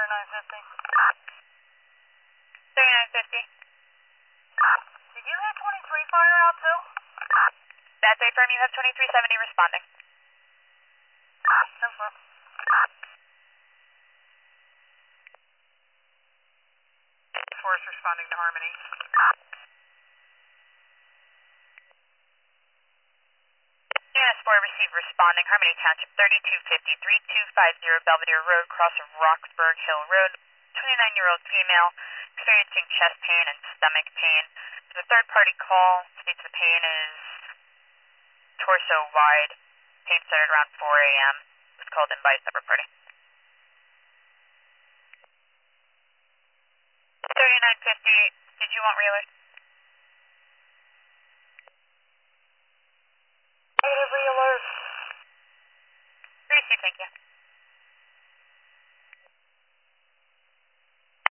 3950. 3950. Did you have 23 fire out too? That's a firm, you have 2370 responding. Confirm. Force responding to Harmony. Unit 4 received responding, Harmony Township 3250, 3250 Belvedere Road, cross of Roxburgh Hill Road. 29-year-old female experiencing chest pain and stomach pain. The third-party call states the pain is torso wide. Pain started around 4 a.m. Was called in by a separate party. 3950, did you want reelers? Negative realers. Received, thank you.